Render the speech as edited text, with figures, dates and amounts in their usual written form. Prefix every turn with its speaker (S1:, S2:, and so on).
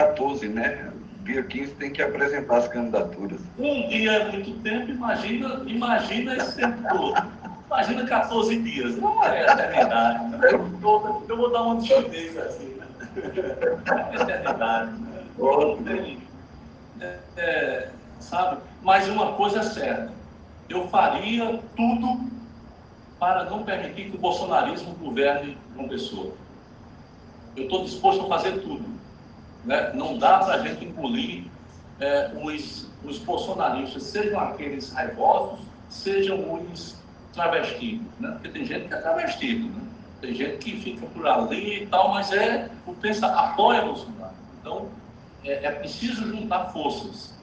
S1: 14, né? Dia 15 tem que apresentar as candidaturas.
S2: Um dia é muito tempo, imagina esse tempo todo. Imagina 14 dias. Não é eternidade. Né? Eu vou dar uma de chinês assim. Né? É eternidade. Né? Sabe? Mas uma coisa é certa. Eu faria tudo para não permitir que o bolsonarismo governe uma pessoa. Eu estou disposto a fazer tudo. Né? Não dá para a gente engolir os bolsonaristas, sejam aqueles raivosos, sejam os travestidos. Né? Porque tem gente que é travestido, né? Tem gente que fica por ali e tal, mas apoia Bolsonaro. Então, é preciso juntar forças.